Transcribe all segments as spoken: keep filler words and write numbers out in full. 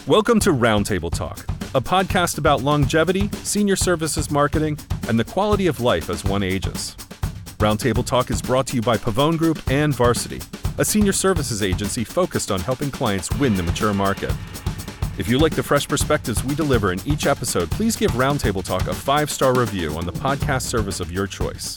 Welcome to Roundtable Talk, a podcast about longevity, senior services marketing, and the quality of life as one ages. Roundtable Talk is brought to you by Pavone Group and Varsity, a senior services agency focused on helping clients win the mature market. If you like the fresh perspectives we deliver in each episode, please give Roundtable Talk a five-star review on the podcast service of your choice.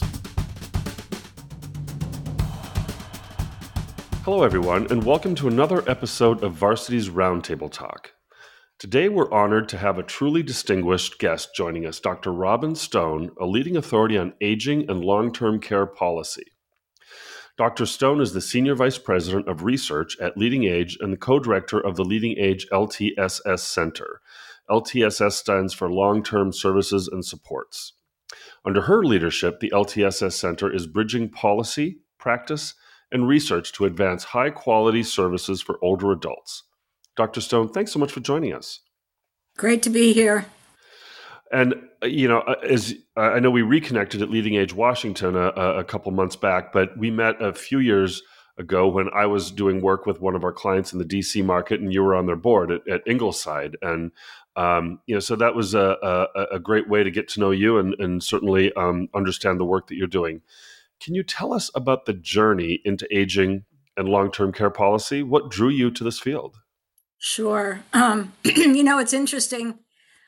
Hello, everyone, and welcome to another episode of Varsity's Roundtable Talk. Today, we're honored to have a truly distinguished guest joining us, Doctor Robin Stone, a leading authority on aging and long-term care policy. Doctor Stone is the Senior Vice President of Research at Leading Age and the Co-Director of the Leading Age L T S S Center. L T S S stands for Long-Term Services and Supports. Under her leadership, the L T S S Center is bridging policy, practice, and research to advance high-quality services for older adults. Doctor Stone, thanks so much for joining us. Great to be here. And, you know, as I know we reconnected at Leading Age Washington a, a couple months back, but we met a few years ago when I was doing work with one of our clients in the D C market, and you were on their board at, at Ingleside. And, um, you know, so that was a, a, a great way to get to know you and, and certainly um, understand the work that you're doing. Can you tell us about the journey into aging and long-term care policy? What drew you to this field? Sure. Um, you know, it's interesting.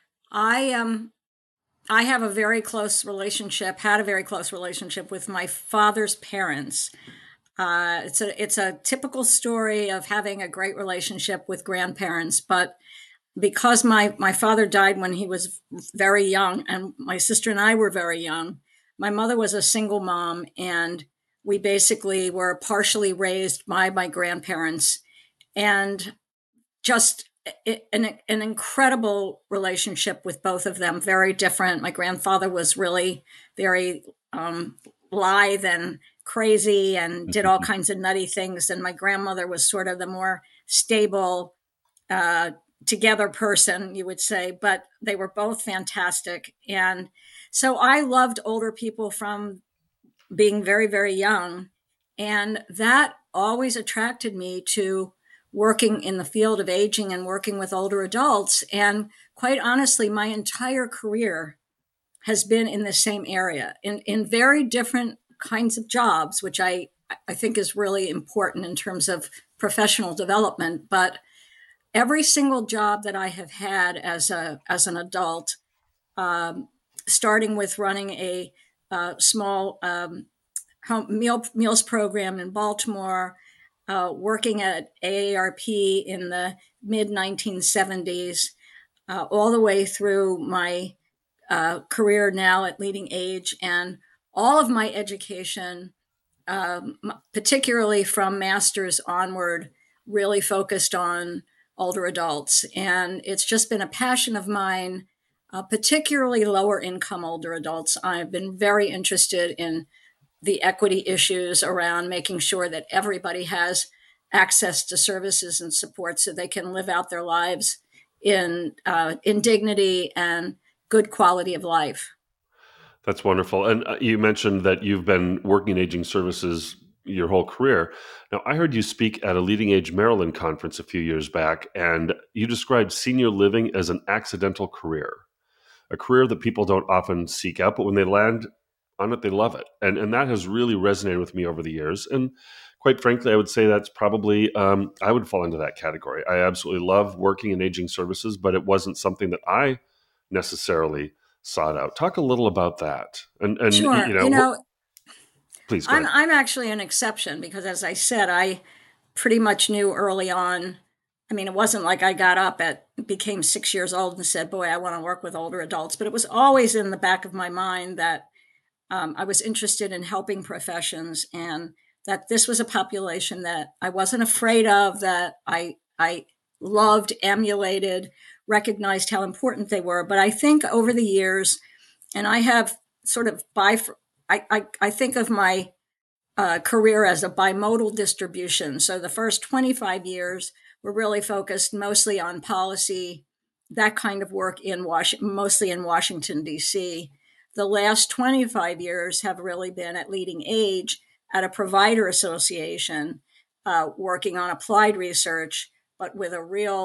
I um, I have a very close relationship, had a very close relationship with my father's parents. Uh, it's a it's a typical story of having a great relationship with grandparents, but because my, my father died when he was very young, and my sister and I were very young, my mother was a single mom, and we basically were partially raised by my grandparents, and just an, an incredible relationship with both of them, very different. My grandfather was really very um, lithe and crazy and did all kinds of nutty things, and my grandmother was sort of the more stable, uh, together person, you would say, but they were both fantastic. And so I loved older people from being very, very young. And that always attracted me to working in the field of aging and working with older adults. And quite honestly, my entire career has been in the same area in, in very different kinds of jobs, which I, I think is really important in terms of professional development. But every single job that I have had as a as an adult, um, starting with running a uh, small um, home meal meals program in Baltimore, uh, working at A A R P in the mid nineteen seventies, uh, all the way through my uh, career now at Leading Age, and all of my education, um, particularly from master's onward, really focused on older adults. And it's just been a passion of mine, uh, particularly lower income older adults. I've been very interested in the equity issues around making sure that everybody has access to services and support so they can live out their lives in uh, in dignity and good quality of life. That's wonderful. And uh, you mentioned that you've been working in aging services your whole career. Now, I heard you speak at a Leading Age Maryland conference a few years back, and you described senior living as an accidental career, a career that people don't often seek out, but when they land on it, they love it. And, and that has really resonated with me over the years. And quite frankly, I would say that's probably, um, I would fall into that category. I absolutely love working in aging services, but it wasn't something that I necessarily sought out. Talk a little about that. And, and Sure. you know, You know, please go I'm ahead. I'm actually an exception because, as I said, I pretty much knew early on. I mean, it wasn't like I got up at became six years old and said, "Boy, I want to work with older adults." But it was always in the back of my mind that um, I was interested in helping professions, and that this was a population that I wasn't afraid of, that I I loved, emulated, recognized how important they were. But I think over the years, and I have sort of bif- I, I, I think of my uh, career as a bimodal distribution. So the first twenty-five years were really focused mostly on policy, that kind of work in Washington, mostly in Washington, D C. The last twenty-five years have really been at Leading Age at a provider association, uh, working on applied research, but with a real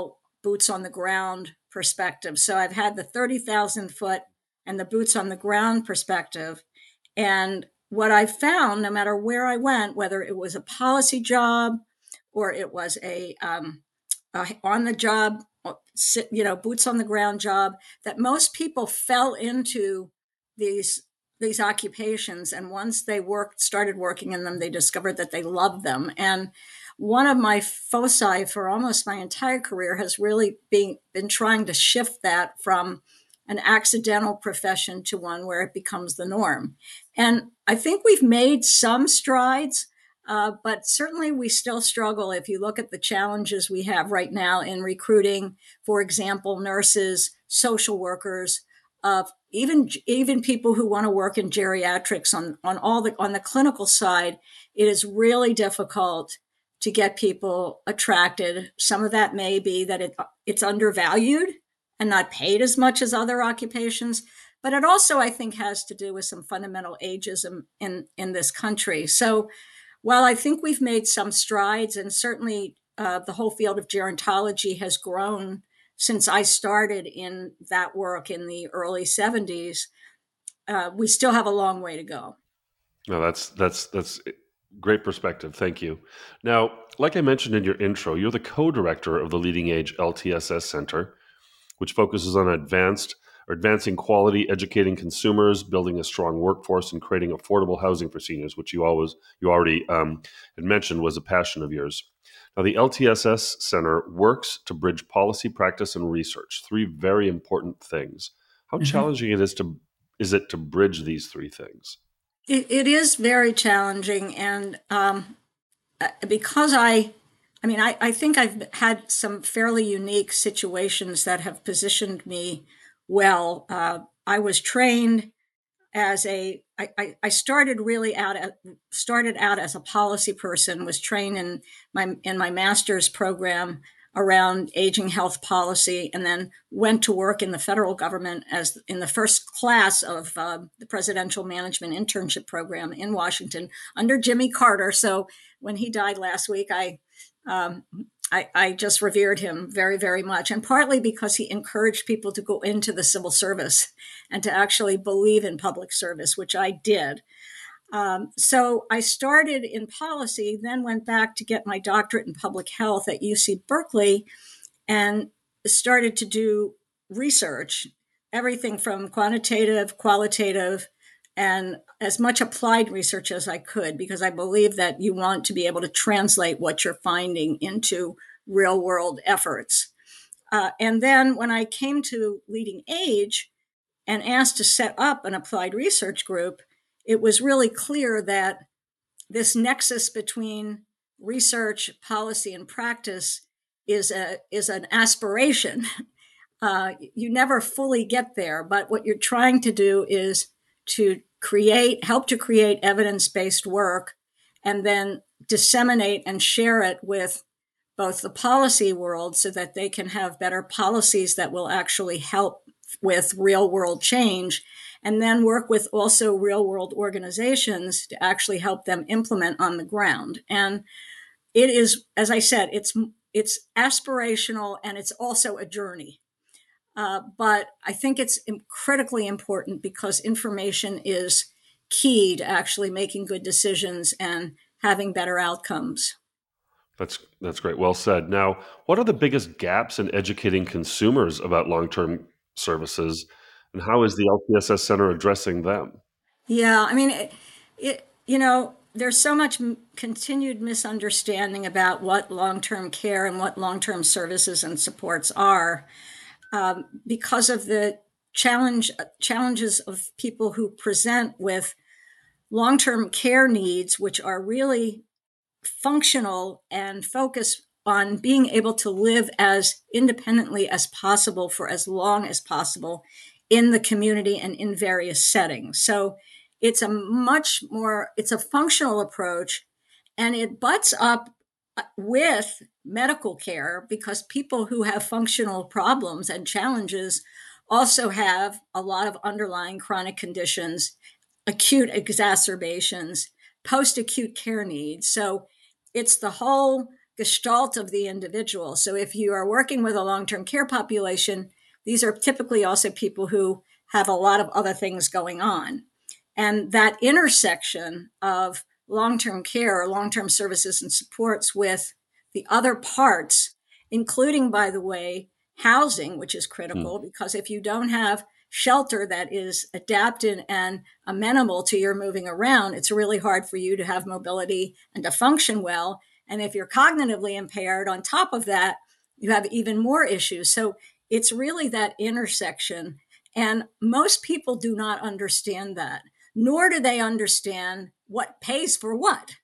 boots on the ground perspective. So I've had the thirty thousand foot and the boots on the ground perspective. And what I found, no matter where I went, whether it was a policy job or it was a, um, a on the job, you know, boots on the ground job, that most people fell into these these occupations, and once they worked, started working in them, they discovered that they loved them. And one of my foci for almost my entire career has really been been trying to shift that from an accidental profession to one where it becomes the norm. And I think we've made some strides, uh, but certainly we still struggle. If you look at the challenges we have right now in recruiting, for example, nurses, social workers, uh, even even people who want to work in geriatrics on on all the on the clinical side, it is really difficult to get people attracted. Some of that may be that it it's undervalued and not paid as much as other occupations. But it also, I think, has to do with some fundamental ageism in, in this country. So while I think we've made some strides, and certainly uh, the whole field of gerontology has grown since I started in that work in the early seventies, uh, we still have a long way to go. No, that's that's that's great perspective. Thank you. Now, like I mentioned in your intro, you're the co-director of the Leading Age L T S S Center, which focuses on advanced or advancing quality, educating consumers, building a strong workforce, and creating affordable housing for seniors, which you always you already um, had mentioned was a passion of yours. Now, the L T S S Center works to bridge policy, practice, and research, three very important things. How mm-hmm. challenging it is to is it to bridge these three things? It, it is very challenging, and um, because I, I mean, I, I think I've had some fairly unique situations that have positioned me well. Uh, I was trained as a, I, I started really out, at, started out as a policy person, was trained in my, in my master's program around aging health policy, and then went to work in the federal government as in the first class of uh, the Presidential Management Internship Program in Washington under Jimmy Carter. So when he died last week, I, um, I, I just revered him very, very much, and partly because he encouraged people to go into the civil service and to actually believe in public service, which I did. Um, so I started in policy, then went back to get my doctorate in public health at U C Berkeley, and started to do research, everything from quantitative, qualitative, and as much applied research as I could, because I believe that you want to be able to translate what you're finding into real world efforts. Uh, and then when I came to Leading Age and asked to set up an applied research group, it was really clear that this nexus between research, policy, and practice is a is an aspiration. Uh, you never fully get there, but what you're trying to do is to create, help to create evidence-based work, and then disseminate and share it with both the policy world so that they can have better policies that will actually help with real-world change, and then work with also real-world organizations to actually help them implement on the ground. And it is, as I said, it's it's aspirational, and it's also a journey. Uh, but I think it's critically important because information is key to actually making good decisions and having better outcomes. That's that's great. Well said. Now, what are the biggest gaps in educating consumers about long-term services, and how is the L T S S Center addressing them? Yeah, I mean, it, it you know, there's so much m- continued misunderstanding about what long-term care and what long-term services and supports are. Um, because of the challenge challenges of people who present with long-term care needs, which are really functional and focus on being able to live as independently as possible for as long as possible in the community and in various settings. So it's a much more, it's a functional approach, and it butts up with medical care because people who have functional problems and challenges also have a lot of underlying chronic conditions, acute exacerbations, post-acute care needs. So it's the whole gestalt of the individual. So if you are working with a long-term care population, these are typically also people who have a lot of other things going on. And that intersection of long-term care or long-term services and supports with the other parts, including, by the way, housing, which is critical, hmm. because if you don't have shelter that is adapted and amenable to your moving around, it's really hard for you to have mobility and to function well. And if you're cognitively impaired, on top of that, you have even more issues. So it's really that intersection. And most people do not understand that, nor do they understand what pays for what.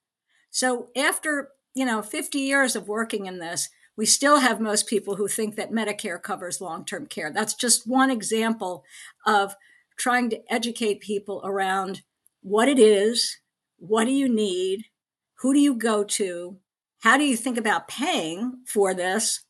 So after, you know, fifty years of working in this, we still have most people who think that Medicare covers long-term care. That's just one example of trying to educate people around what it is, what do you need, who do you go to, how do you think about paying for this?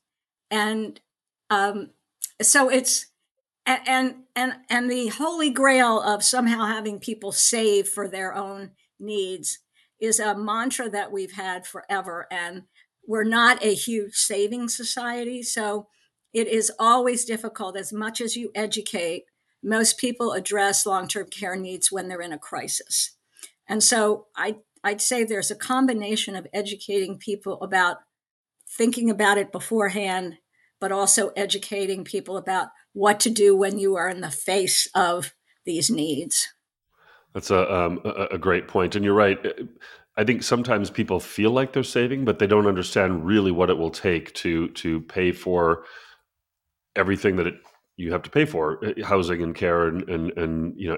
And um, so it's, and, and, and the holy grail of somehow having people save for their own needs is a mantra that we've had forever. And we're not a huge saving society. So it is always difficult. As much as you educate, most people address long-term care needs when they're in a crisis. And so I, I'd say there's a combination of educating people about thinking about it beforehand, but also educating people about what to do when you are in the face of these needs. That's a, um, a, a great point. And you're right. I think sometimes people feel like they're saving, but they don't understand really what it will take to to pay for everything that it, you have to pay for, housing and care and, and, and you know,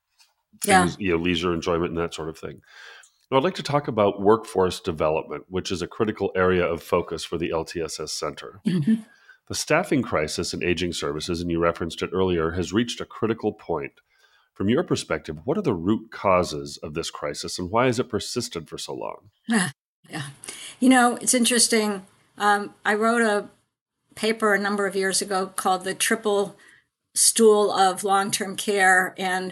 things, yeah. you know, leisure enjoyment and that sort of thing. Now, I'd like to talk about workforce development, which is a critical area of focus for the L T S S Center. Mm-hmm. The staffing crisis in aging services, and you referenced it earlier, has reached a critical point. From your perspective, what are the root causes of this crisis and why has it persisted for so long? Yeah. yeah. You know, it's interesting. Um, I wrote a paper a number of years ago called The Triple Stool of Long-Term Care. And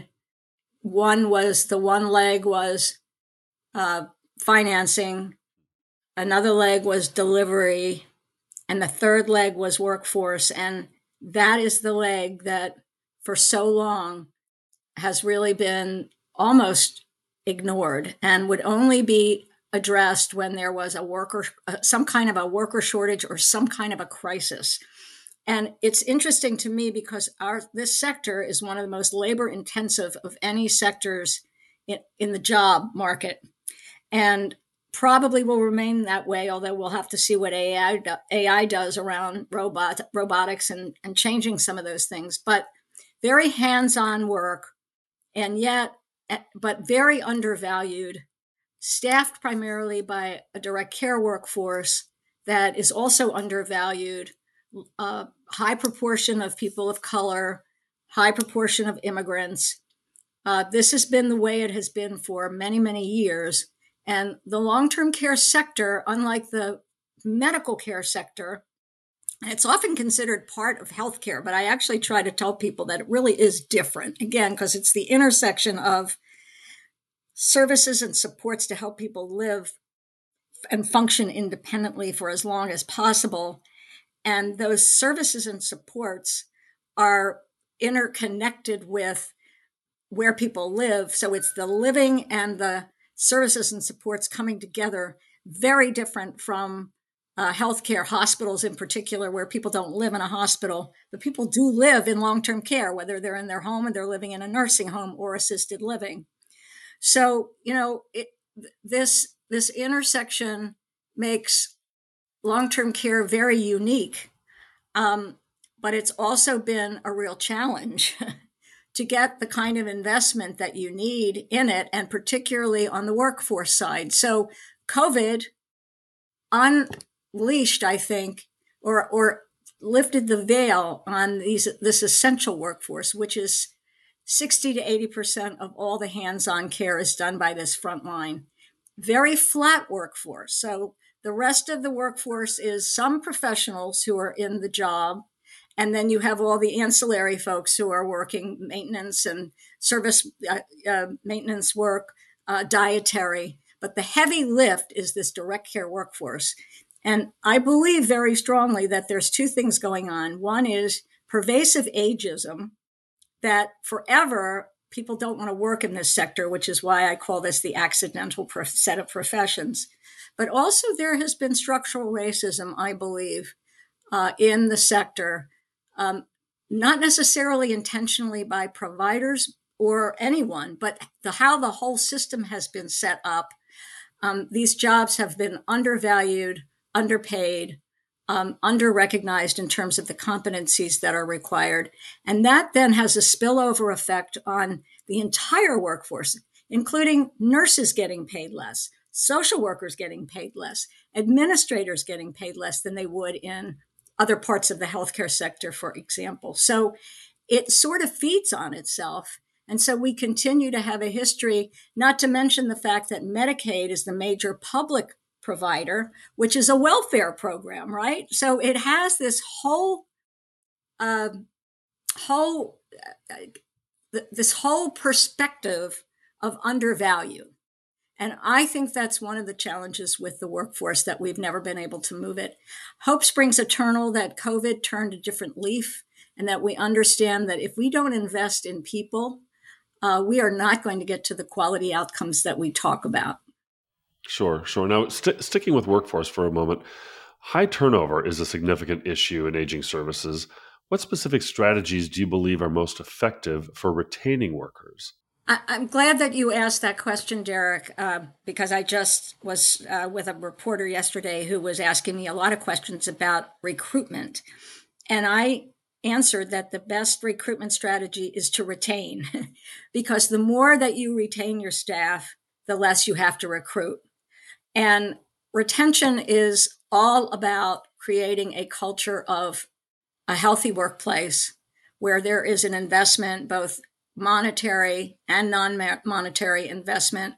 one was, the one leg was uh, financing, another leg was delivery, and the third leg was workforce. And that is the leg that for so long has really been almost ignored and would only be addressed when there was a worker, some kind of a worker shortage or some kind of a crisis. And it's interesting to me because our this sector is one of the most labor intensive of any sectors in, in the job market, and probably will remain that way, although we'll have to see what A I, A I does around robot, robotics and, and changing some of those things. But very hands-on work, and yet, but very undervalued, staffed primarily by a direct care workforce that is also undervalued, a high proportion of people of color, high proportion of immigrants. Uh, this has been the way it has been for many, many years. And the long-term care sector, unlike the medical care sector, it's often considered part of healthcare, but I actually try to tell people that it really is different, again, because it's the intersection of services and supports to help people live and function independently for as long as possible. And those services and supports are interconnected with where people live. So it's the living and the services and supports coming together, very different from Uh, healthcare, hospitals in particular, where people don't live in a hospital, but people do live in long-term care, whether they're in their home and they're living in a nursing home or assisted living. So, you know, it, this this intersection makes long-term care very unique, um, but it's also been a real challenge to get the kind of investment that you need in it, and particularly on the workforce side. So COVID on Unleashed, I think, or or lifted the veil on these this essential workforce, which is sixty to eighty percent of all the hands-on care is done by this front line. Very flat workforce. So the rest of the workforce is some professionals who are in the job, and then you have all the ancillary folks who are working maintenance and service uh, uh, maintenance work, uh, dietary. But the heavy lift is this direct care workforce. And I believe very strongly that there's two things going on. One is pervasive ageism, that forever people don't want to work in this sector, which is why I call this the accidental set of professions. But also there has been structural racism, I believe, uh, in the sector, um, not necessarily intentionally by providers or anyone, but the, how the whole system has been set up. Um, these jobs have been undervalued, underpaid, um, under-recognized in terms of the competencies that are required. And that then has a spillover effect on the entire workforce, including nurses getting paid less, social workers getting paid less, administrators getting paid less than they would in other parts of the healthcare sector, for example. So it sort of feeds on itself. And so we continue to have a history, not to mention the fact that Medicaid is the major public provider, which is a welfare program, right? So it has this whole, uh, whole, uh, this whole perspective of undervalue. And I think that's one of the challenges with the workforce, that we've never been able to move it. Hope springs eternal that COVID turned a different leaf, and that we understand that if we don't invest in people, uh, we are not going to get to the quality outcomes that we talk about. Sure, sure. Now, st- sticking with workforce for a moment, high turnover is a significant issue in aging services. What specific strategies do you believe are most effective for retaining workers? I, I'm glad that you asked that question, Derek, uh, because I just was uh, with a reporter yesterday who was asking me a lot of questions about recruitment. And I answered that the best recruitment strategy is to retain, because the more that you retain your staff, the less you have to recruit. And retention is all about creating a culture of a healthy workplace where there is an investment, both monetary and non-monetary investment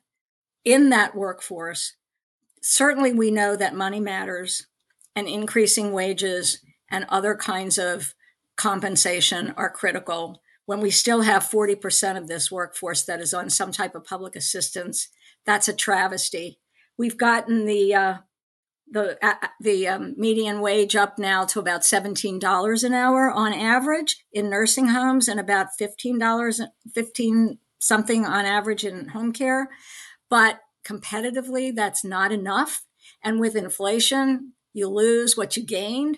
in that workforce. Certainly, we know that money matters, and increasing wages and other kinds of compensation are critical. When we still have forty percent of this workforce that is on some type of public assistance, that's a travesty. We've gotten the uh, the uh, the um, median wage up now to about seventeen dollars an hour on average in nursing homes, and about fifteen dollars, fifteen something on average in home care. But competitively, that's not enough. And with inflation, you lose what you gained.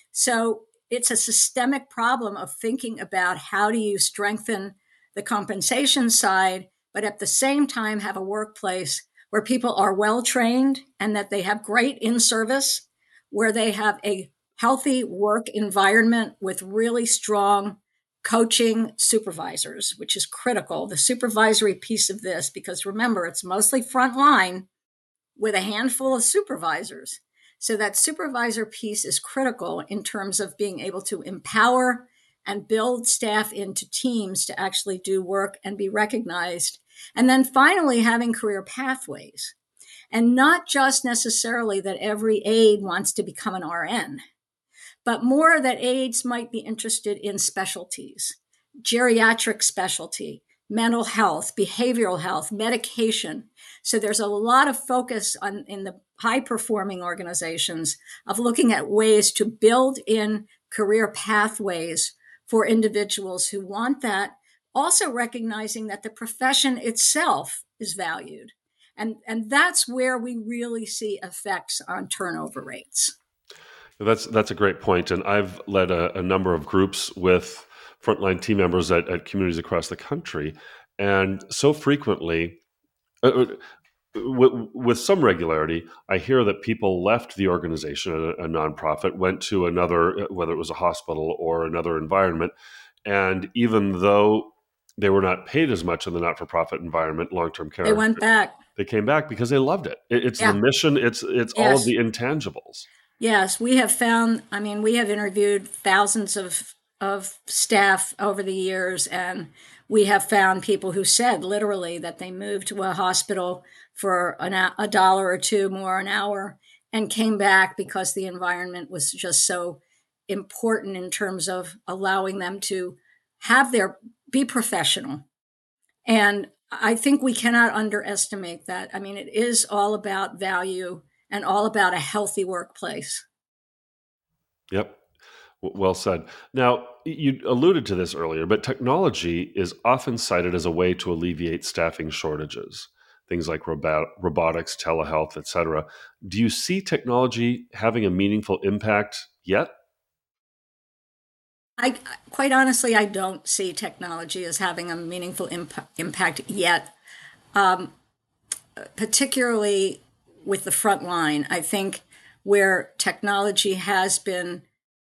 So it's a systemic problem of thinking about how do you strengthen the compensation side, but at the same time have a workplace where people are well trained and that they have great in-service, where they have a healthy work environment with really strong coaching supervisors, which is critical, the supervisory piece of this, because remember, it's mostly frontline with a handful of supervisors. So that supervisor piece is critical in terms of being able to empower and build staff into teams to actually do work and be recognized. And then finally, having career pathways. And not just necessarily that every aide wants to become an R N, but more that aides might be interested in specialties, geriatric specialty, mental health, behavioral health, medication. So there's a lot of focus on in the high performing organizations of looking at ways to build in career pathways for individuals who want that, also recognizing that the profession itself is valued. And, and that's where we really see effects on turnover rates. That's that's a great point. And I've led a, a number of groups with frontline team members at, at communities across the country. And so frequently, uh, with, with some regularity, I hear that people left the organization, a, a nonprofit, went to another, whether it was a hospital or another environment. And even though they were not paid as much in the not-for-profit environment, long-term care, they went back. They came back because they loved it. it it's yeah. the mission. It's it's yes. all of the intangibles. Yes, we have found, I mean, we have interviewed thousands of, of staff over the years, and we have found people who said literally that they moved to a hospital for an, a dollar or two more an hour and came back because the environment was just so important in terms of allowing them to have their, be professional. And I think we cannot underestimate that. I mean, it is all about value and all about a healthy workplace. Yep. Well said. Now, you alluded to this earlier, but technology is often cited as a way to alleviate staffing shortages, things like robot- robotics, telehealth, et cetera. Do you see technology having a meaningful impact yet? I quite honestly, I don't see technology as having a meaningful imp- impact yet, um, particularly with the front line. I think where technology has been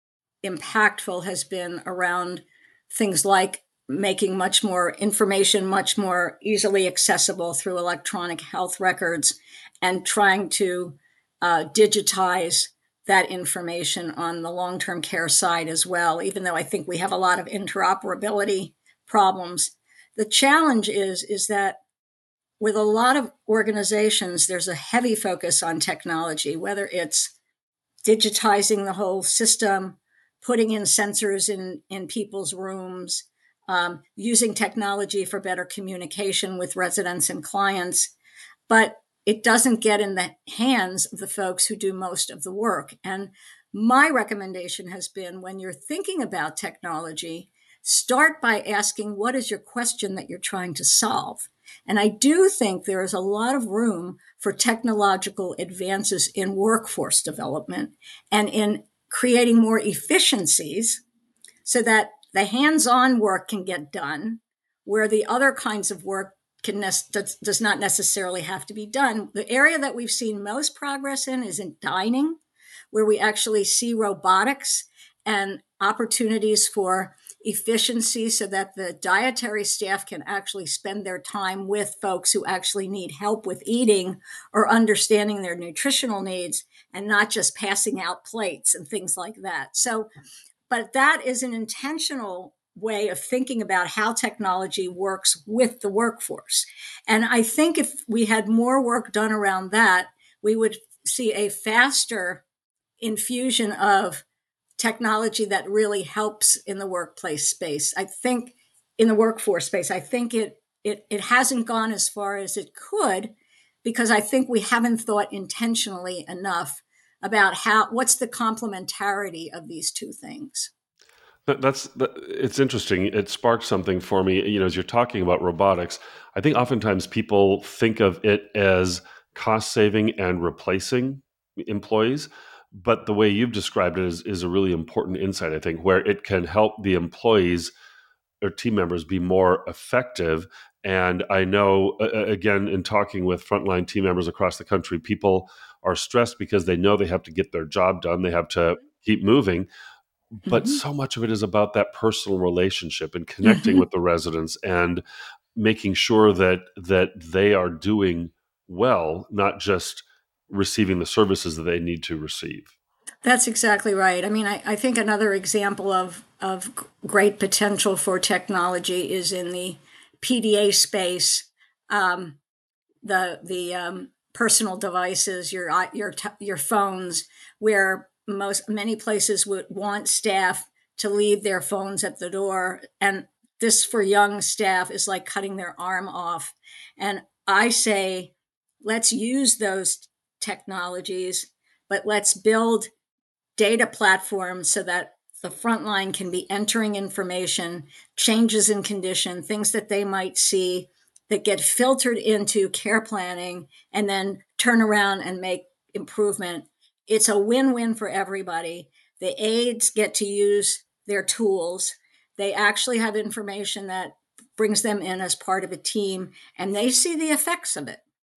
impactful has been around things like making much more information much more easily accessible through electronic health records and trying to uh, digitize that information on the long-term care side as well, even though I think we have a lot of interoperability problems. The challenge is is that with a lot of organizations, there's a heavy focus on technology, whether it's digitizing the whole system, putting in sensors in, in people's rooms, um, using technology for better communication with residents and clients. But it doesn't get in the hands of the folks who do most of the work. And my recommendation has been when you're thinking about technology, start by asking what is your question that you're trying to solve. And I do think there is a lot of room for technological advances in workforce development and in creating more efficiencies so that the hands-on work can get done where the other kinds of work can ne- does, does not necessarily have to be done. The area that we've seen most progress in is in dining, where we actually see robotics and opportunities for efficiency so that the dietary staff can actually spend their time with folks who actually need help with eating or understanding their nutritional needs and not just passing out plates and things like that. So, but that is an intentional way of thinking about how technology works with the workforce. And I think if we had more work done around that, we would see a faster infusion of technology that really helps in the workplace space. I think in the workforce space, I think it it it hasn't gone as far as it could because I think we haven't thought intentionally enough about how what's the complementarity of these two things. That, that's that, it's interesting. It sparked something for me. You know, as you're talking about robotics, I think oftentimes people think of it as cost saving and replacing employees. But the way you've described it is, is a really important insight, I think, where it can help the employees or team members be more effective. And I know, uh, again, in talking with frontline team members across the country, people are stressed because they know they have to get their job done. They have to keep moving, but Mm-hmm. so much of it is about that personal relationship and connecting Mm-hmm. with the residents and making sure that that they are doing well, not just receiving the services that they need to receive. That's exactly right. I mean, I, I think another example of, of great potential for technology is in the P D A space. Um, the the um, personal devices, your your your phones, where most many places would want staff to leave their phones at the door, and this for young staff is like cutting their arm off. And I say, let's use those technologies, but let's build data platforms so that the front line can be entering information, changes in condition, things that they might see that get filtered into care planning and then turn around and make improvement. It's a win-win for everybody. The aides get to use their tools. They actually have information that brings them in as part of a team and they see the effects of it.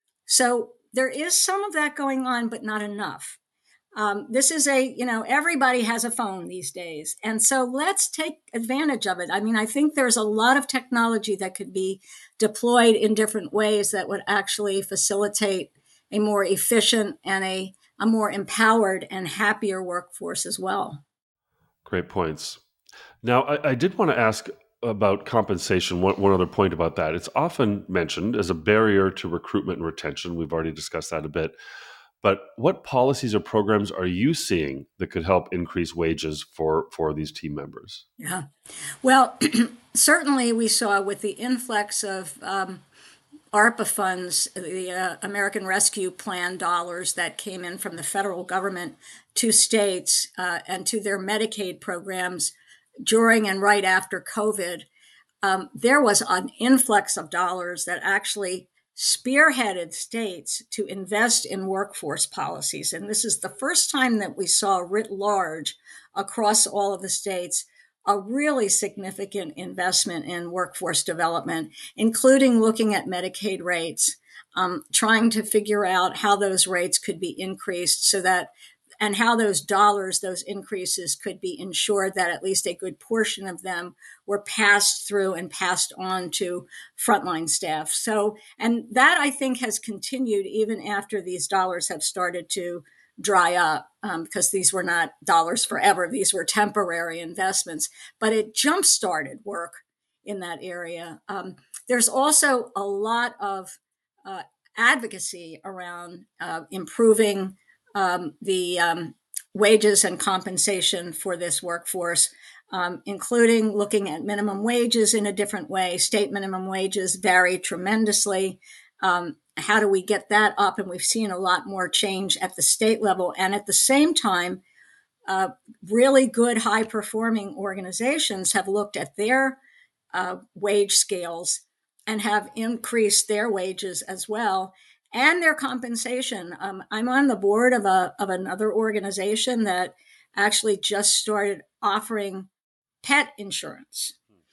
So there is some of that going on, but not enough. Um, this is a, you know, everybody has a phone these days. And so let's take advantage of it. I mean, I think there's a lot of technology that could be deployed in different ways that would actually facilitate a more efficient and a, a more empowered and happier workforce as well. Great points. Now, I, I did want to ask about compensation. One, one other point about that. It's often mentioned as a barrier to recruitment and retention. We've already discussed that a bit. But what policies or programs are you seeing that could help increase wages for, for these team members? Yeah. Well, certainly we saw with the influx of um, ARPA funds, the uh, American Rescue Plan dollars that came in from the federal government to states uh, and to their Medicaid programs during and right after COVID, um, there was an influx of dollars that actually spearheaded states to invest in workforce policies. And this is the first time that we saw writ large across all of the states a really significant investment in workforce development, including looking at Medicaid rates, um, trying to figure out how those rates could be increased so that, and how those dollars, those increases could be ensured that at least a good portion of them were passed through and passed on to frontline staff. So, and that I think has continued even after these dollars have started to dry up, um, because these were not dollars forever. These were temporary investments, but it jump-started work in that area. Um, there's also a lot of uh, advocacy around uh, improving um, the um, wages and compensation for this workforce, um, including looking at minimum wages in a different way. State minimum wages vary tremendously. Um, how do we get that up? And we've seen a lot more change at the state level. And at the same time, uh, really good high performing organizations have looked at their uh, wage scales and have increased their wages as well and their compensation. Um, I'm on the board of a of another organization that actually just started offering pet insurance,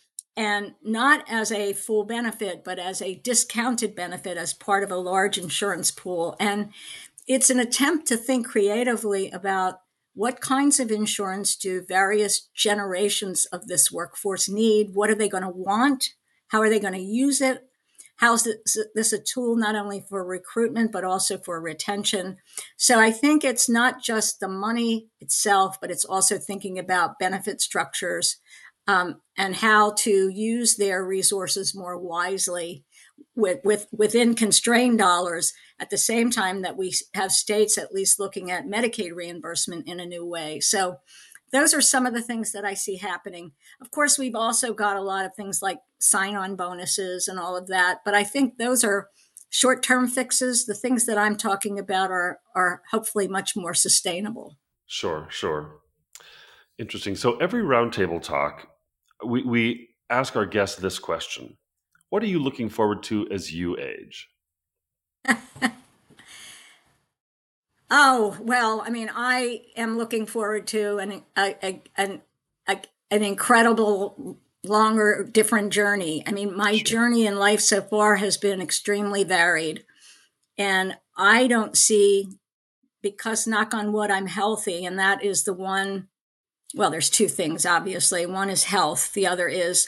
and not as a full benefit, but as a discounted benefit as part of a large insurance pool. And it's an attempt to think creatively about what kinds of insurance do various generations of this workforce need? What are they going to want? How are they going to use it? How's this a tool not only for recruitment, but also for retention? So I think it's not just the money itself, but it's also thinking about benefit structures, um, and how to use their resources more wisely with, with within constrained dollars, at the same time that we have states at least looking at Medicaid reimbursement in a new way. So those are some of the things that I see happening. Of course, we've also got a lot of things like sign-on bonuses and all of that, but I think those are short-term fixes. The things that I'm talking about are, are hopefully much more sustainable. Sure, sure. Interesting. So every roundtable talk, we, we ask our guests this question. What are you looking forward to as you age? Oh, well, I mean, I am looking forward to an, a, a, an, a, an incredible, longer, different journey. I mean, my Sure. journey in life so far has been extremely varied. And I don't see, because knock on wood, I'm healthy. And that is the one, well, there's two things, obviously. One is health. The other is,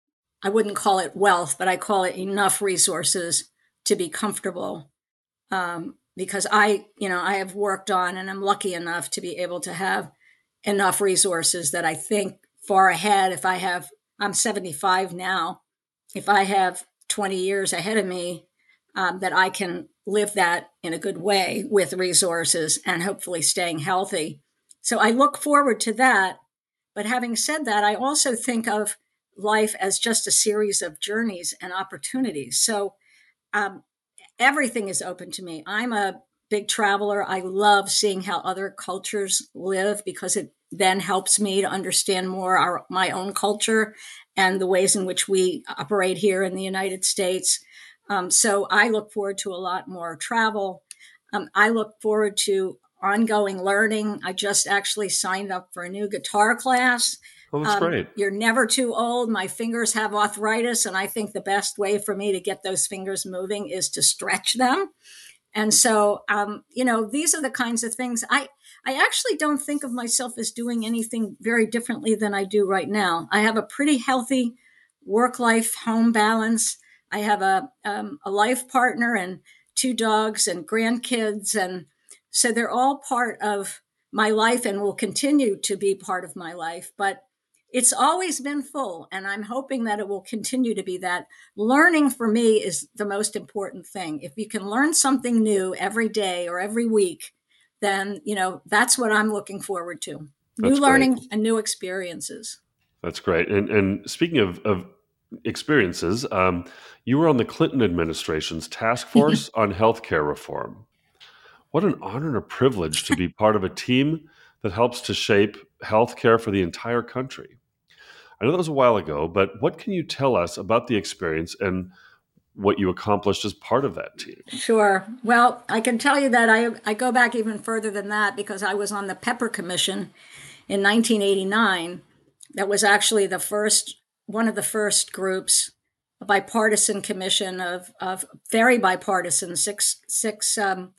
I wouldn't call it wealth, but I call it enough resources to be comfortable. Um, because I, you know, I have worked on, and I'm lucky enough to be able to have enough resources that I think far ahead. If I have, I'm seventy-five now, if I have twenty years ahead of me, um, that I can live that in a good way with resources and hopefully staying healthy. So I look forward to that. But having said that, I also think of life as just a series of journeys and opportunities. So um, everything is open to me. I'm a big traveler. I love seeing how other cultures live because it then helps me to understand more our, my own culture and the ways in which we operate here in the United States. Um, so I look forward to a lot more travel. Um, I look forward to ongoing learning. I just actually signed up for a new guitar class. Oh, that's Um, great. you're never too old. My fingers have arthritis, and I think the best way for me to get those fingers moving is to stretch them. And so, um, you know, these are the kinds of things I, I actually don't think of myself as doing anything very differently than I do right now. I have a pretty healthy work-life home balance. I have a, um, a life partner and two dogs and grandkids. And so they're all part of my life and will continue to be part of my life. But it's always been full, and I'm hoping that it will continue to be that. Learning for me is the most important thing. If you can learn something new every day or every week, then, you know, that's what I'm looking forward to. New That's great. learning and new experiences. That's great. And and speaking of, of experiences, um, you were on the Clinton administration's task force on healthcare reform. What an honor and a privilege to be part of a team that helps to shape healthcare for the entire country. I know that was a while ago, but what can you tell us about the experience and what you accomplished as part of that team? Sure. Well, I can tell you that I, I go back even further than that because I was on the Pepper Commission in nineteen eighty-nine. That was actually the first, one of the first groups, a bipartisan commission of, of very bipartisan, six, six, um,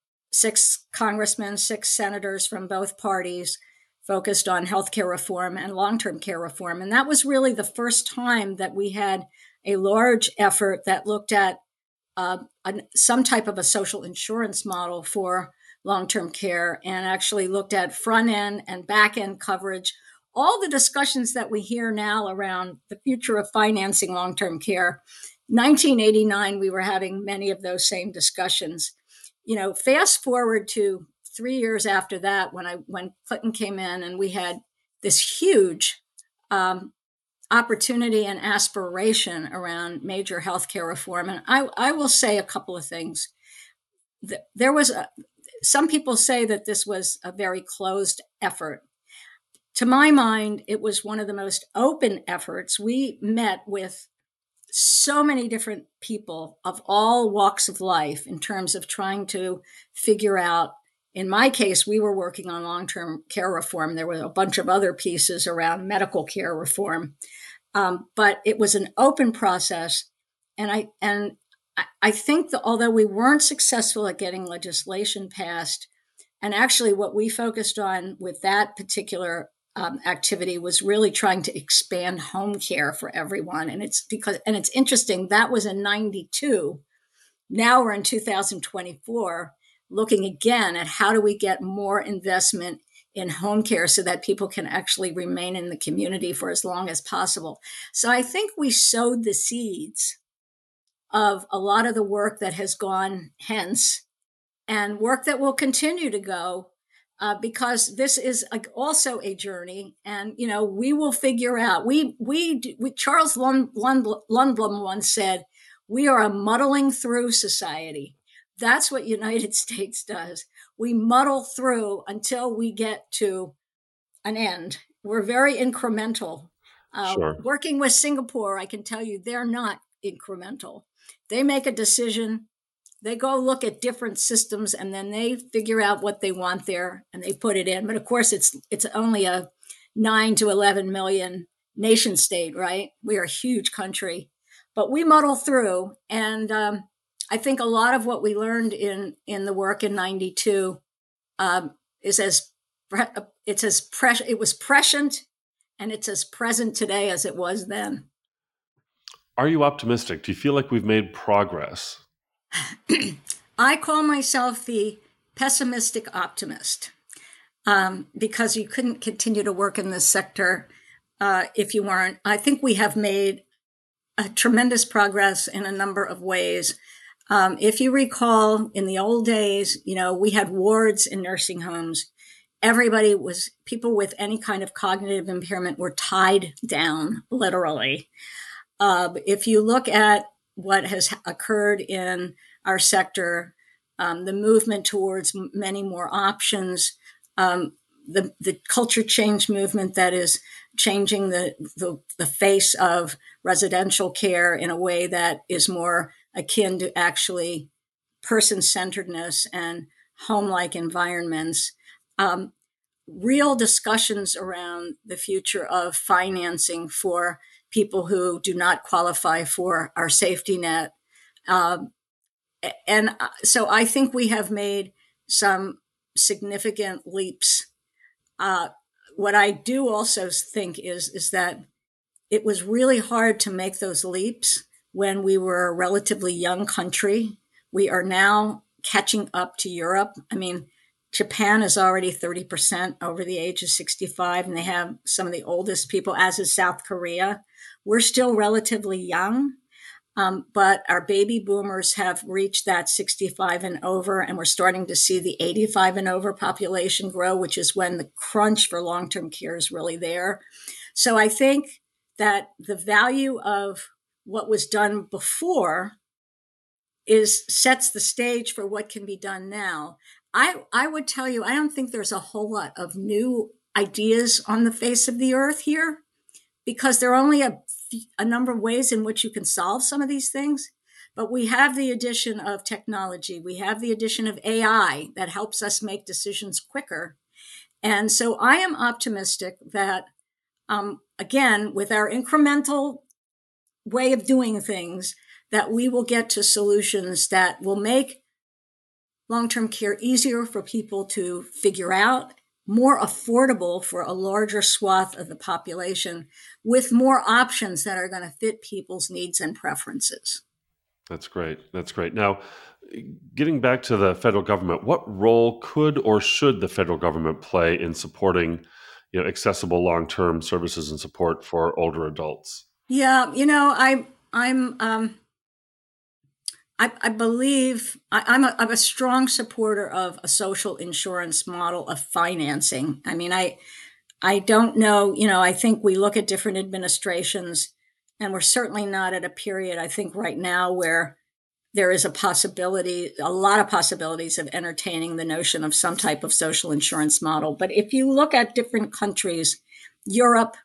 six congressmen, six senators from both parties focused on healthcare reform and long-term care reform. And that was really the first time that we had a large effort that looked at uh, an, some type of a social insurance model for long-term care and actually looked at front end and back end coverage. All the discussions that we hear now around the future of financing long-term care, nineteen eighty-nine, we were having many of those same discussions. You know, fast forward to three years after that, when I when Clinton came in, and we had this huge um, opportunity and aspiration around major healthcare reform. And I, I will say a couple of things. There was a, some people say that this was a very closed effort. To my mind, it was one of the most open efforts. We met with so many different people of all walks of life in terms of trying to figure out. In my case, we were working on long-term care reform. There were a bunch of other pieces around medical care reform. Um, but it was an open process. And I and I think that although we weren't successful at getting legislation passed, and actually what we focused on with that particular um, activity was really trying to expand home care for everyone. And it's because, and it's interesting, that was in ninety-two. Now we're in two thousand twenty-four, looking again at how do we get more investment in home care so that people can actually remain in the community for as long as possible. So I think we sowed the seeds of a lot of the work that has gone hence and work that will continue to go uh, because this is a, also a journey. And, you know, we will figure out, we, we, we Charles Lund, Lund, Lundblom once said, we are a muddling through society. That's what United States does. We muddle through until we get to an end. We're very incremental. Uh, Sure. Working with Singapore, I can tell you they're not incremental. They make a decision, they go look at different systems, and then they figure out what they want there and they put it in. But of course, it's it's only a nine to eleven million nation state, right? We are a huge country, but we muddle through. And um, I think a lot of what we learned in in the work in ninety-two um, is as it's as pres- it was prescient, and it's as present today as it was then. Are you optimistic? Do you feel like we've made progress? I call myself the pessimistic optimist um, because you couldn't continue to work in this sector uh, if you weren't. I think we have made a tremendous progress in a number of ways. Um, if you recall, in the old days, you know, we had wards in nursing homes. Everybody was, people with any kind of cognitive impairment were tied down, literally. Uh, if you look at what has occurred in our sector, um, the movement towards m- many more options, um, the, the culture change movement that is changing the, the, the face of residential care in a way that is more akin to actually person-centeredness and home-like environments. Um, real discussions around the future of financing for people who do not qualify for our safety net. Um, and so I think we have made some significant leaps. Uh, what I do also think is, is that it was really hard to make those leaps when we were a relatively young country. We are now catching up to Europe. I mean, Japan is already thirty percent over the age of sixty-five, and they have some of the oldest people, as is South Korea. We're still relatively young, um, but our baby boomers have reached that sixty-five and over, and we're starting to see the eighty-five and over population grow, which is when the crunch for long-term care is really there. So I think that the value of what was done before is sets the stage for what can be done now. I, I would tell you, I don't think there's a whole lot of new ideas on the face of the earth here, because there are only a, a number of ways in which you can solve some of these things. But we have the addition of technology. We have the addition of A I that helps us make decisions quicker. And so I am optimistic that, um, again, with our incremental way of doing things, that we will get to solutions that will make long-term care easier for people to figure out, more affordable for a larger swath of the population, with more options that are going to fit people's needs and preferences. That's great. That's great. Now, getting back to the federal government, what role could or should the federal government play in supporting, you know, accessible long-term services and support for older adults? Yeah, you know, I, I'm, um, I, I believe I, I'm, a, I'm a strong supporter of a social insurance model of financing. I mean, I, I don't know, you know, I think we look at different administrations, and we're certainly not at a period, I think, right now where there is a possibility, a lot of possibilities of entertaining the notion of some type of social insurance model. But if you look at different countries, Europe,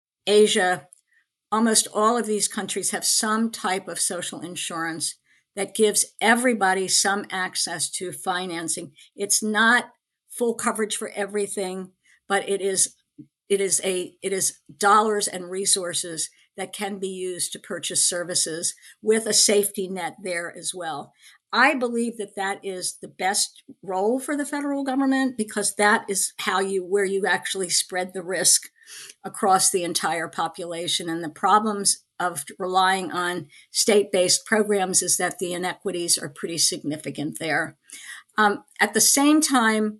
Asia, almost all of these countries have some type of social insurance that gives everybody some access to financing. It's not full coverage for everything, but it is it is a it is dollars and resources that can be used to purchase services, with a safety net there as well. I believe that that is the best role for the federal government, because that is how you where you actually spread the risk across the entire population. And the problems of relying on state-based programs is that the inequities are pretty significant there. Um, at the same time,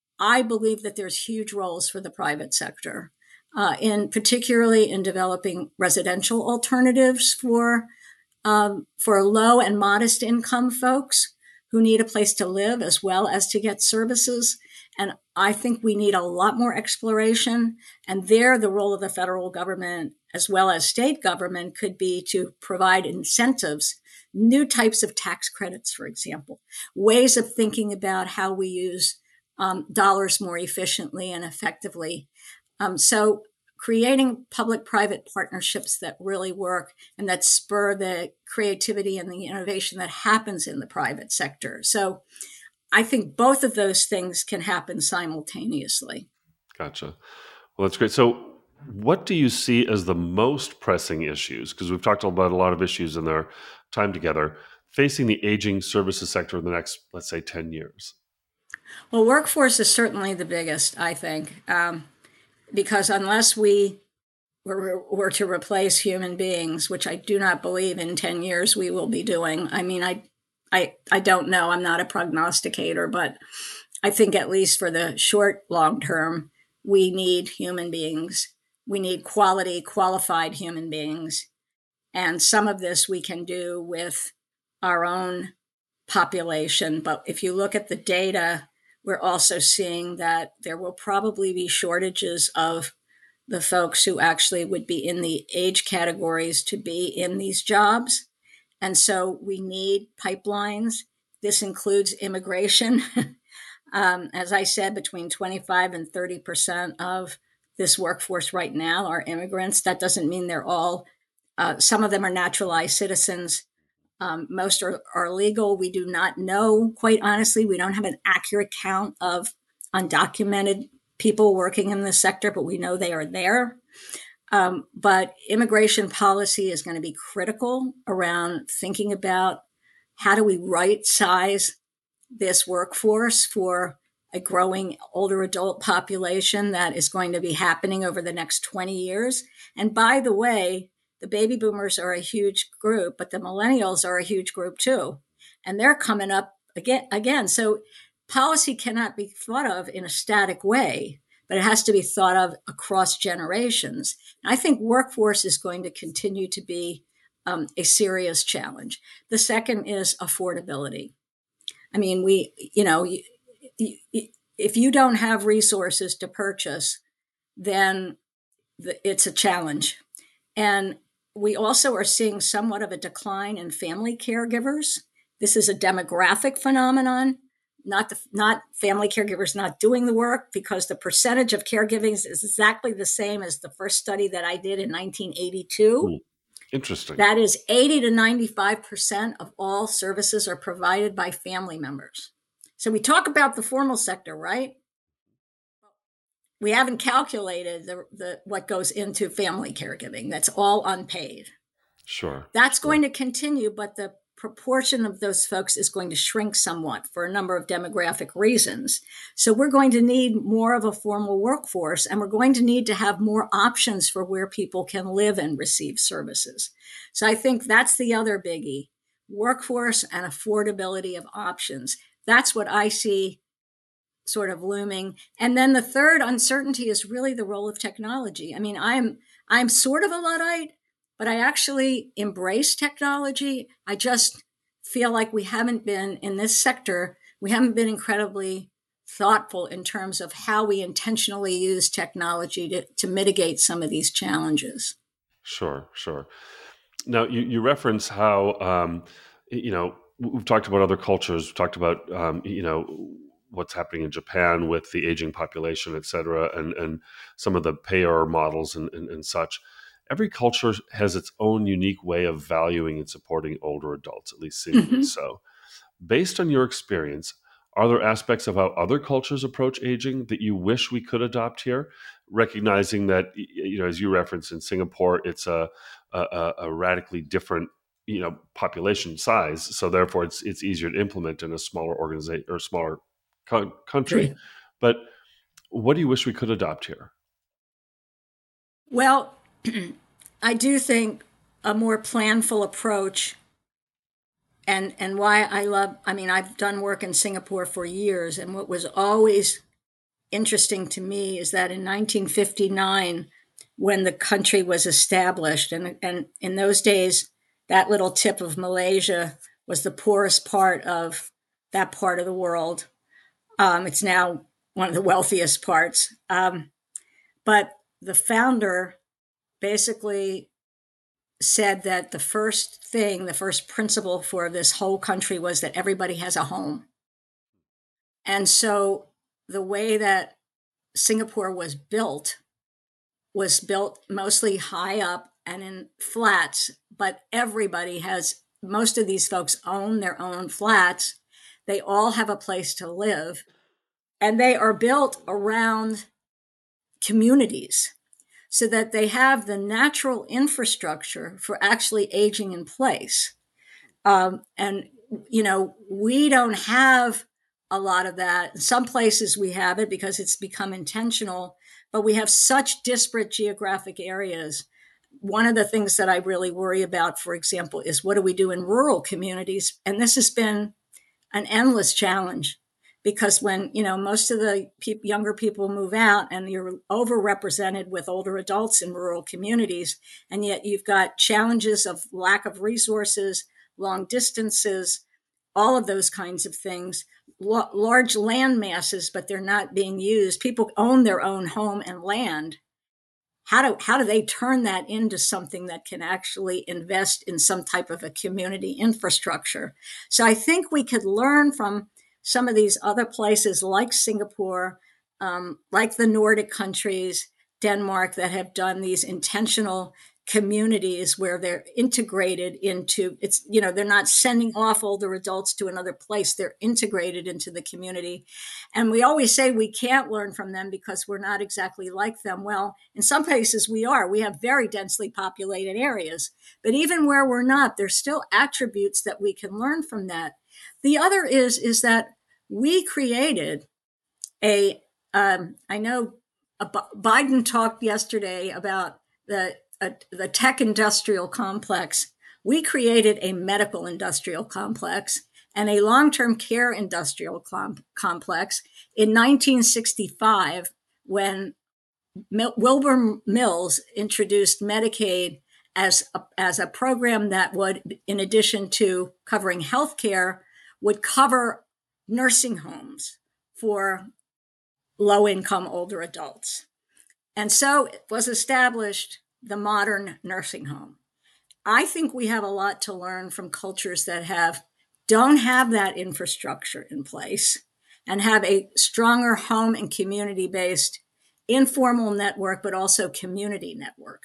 I believe that there's huge roles for the private sector, uh, in particularly in developing residential alternatives for um, for low and modest income folks who need a place to live as well as to get services. And I think we need a lot more exploration. And there, the role of the federal government as well as state government could be to provide incentives, new types of tax credits, for example, ways of thinking about how we use um, dollars more efficiently and effectively. Um, so creating public-private partnerships that really work and that spur the creativity and the innovation that happens in the private sector. So I think both of those things can happen simultaneously. Gotcha. Well, that's great. So what do you see as the most pressing issues? Because we've talked about a lot of issues in our time together facing the aging services sector in the next, let's say, ten years. Well, workforce is certainly the biggest, I think, um, because unless we were, were to replace human beings, which I do not believe in ten years we will be doing. I mean, I, I, I don't know. I'm not a prognosticator, but I think at least for the short, long term, we need human beings. We need quality, qualified human beings. And some of this we can do with our own population. But if you look at the data, we're also seeing that there will probably be shortages of the folks who actually would be in the age categories to be in these jobs. And so we need pipelines. This includes immigration. um, as I said, between twenty-five and thirty percent of this workforce right now are immigrants. That doesn't mean they're all, uh, some of them are naturalized citizens. Um, most are, are legal. We do not know, quite honestly, we don't have an accurate count of undocumented people working in this sector, but we know they are there. Um, but immigration policy is going to be critical around thinking about how do we right size this workforce for a growing older adult population that is going to be happening over the next twenty years. And by the way, the baby boomers are a huge group, but the millennials are a huge group too. And they're coming up again. again. So policy cannot be thought of in a static way, but it has to be thought of across generations. And I think workforce is going to continue to be um, a serious challenge. The second is affordability. I mean, we, you know, you, you, if you don't have resources to purchase, then it's a challenge. And we also are seeing somewhat of a decline in family caregivers. This is a demographic phenomenon, not the, not family caregivers not doing the work, because the percentage of caregiving is exactly the same as the first study that I did in nineteen eighty-two. Hmm. Interesting. That is eighty to ninety-five percent of all services are provided by family members. So we talk about the formal sector, right? We haven't calculated the, the what goes into family caregiving. That's all unpaid. Sure. That's sure. going to continue, but the proportion of those folks is going to shrink somewhat for a number of demographic reasons. So we're going to need more of a formal workforce, and we're going to need to have more options for where people can live and receive services. So I think that's the other biggie: workforce and affordability of options. That's what I see sort of looming. And then the third uncertainty is really the role of technology. I mean, I'm I'm sort of a Luddite, but I actually embrace technology. I just feel like we haven't been in this sector, we haven't been incredibly thoughtful in terms of how we intentionally use technology to, to mitigate some of these challenges. Sure, sure. Now, you, you reference how, um, you know, we've talked about other cultures, we've talked about, um, you know, what's happening in Japan with the aging population, et cetera, and, and some of the payer models and, and, and such. Every culture has its own unique way of valuing and supporting older adults, at least seemingly Mm-hmm. so. Based on your experience, are there aspects of how other cultures approach aging that you wish we could adopt here? Recognizing that, you know, as you referenced in Singapore, it's a, a, a radically different, you know, population size, so therefore it's it's easier to implement in a smaller organization or smaller co- country. Agree. But what do you wish we could adopt here? Well, I do think a more planful approach, and and why I love, I mean, I've done work in Singapore for years, and what was always interesting to me is that in nineteen fifty-nine, when the country was established, and and in those days, that little tip of Malaysia was the poorest part of that part of the world. Um, it's now one of the wealthiest parts. Um, but the founder basically said that the first thing, the first principle for this whole country was that everybody has a home. And so the way that Singapore was built was built mostly high up and in flats, but everybody has, most of these folks own their own flats. They all have a place to live, and they are built around communities so that they have the natural infrastructure for actually aging in place. Um, and, you know, we don't have a lot of that. In some places we have it because it's become intentional, but we have such disparate geographic areas. One of the things that I really worry about, for example, is what do we do in rural communities? And this has been an endless challenge, because when, you know, most of the pe- younger people move out and you're overrepresented with older adults in rural communities, and yet you've got challenges of lack of resources, long distances, all of those kinds of things, L- large land masses, but they're not being used. People own their own home and land. How do, how do they turn that into something that can actually invest in some type of a community infrastructure? So I think we could learn from some of these other places like Singapore, um, like the Nordic countries, Denmark, that have done these intentional communities where they're integrated into, it's, you know, they're not sending off older adults to another place, they're integrated into the community. And we always say we can't learn from them because we're not exactly like them. Well, in some places we are. We have very densely populated areas, but even where we're not, there's still attributes that we can learn from that. The other is is that we created a um, I know a, Biden talked yesterday about the a, the tech industrial complex. We created a medical industrial complex and a long-term care industrial com- complex in nineteen sixty-five, when Mil- Wilbur Mills introduced Medicaid as a, as a program that would, in addition to covering healthcare, would cover nursing homes for low income older adults. And so it was established the modern nursing home. I think we have a lot to learn from cultures that have don't have that infrastructure in place and have a stronger home and community-based informal network, but also community network.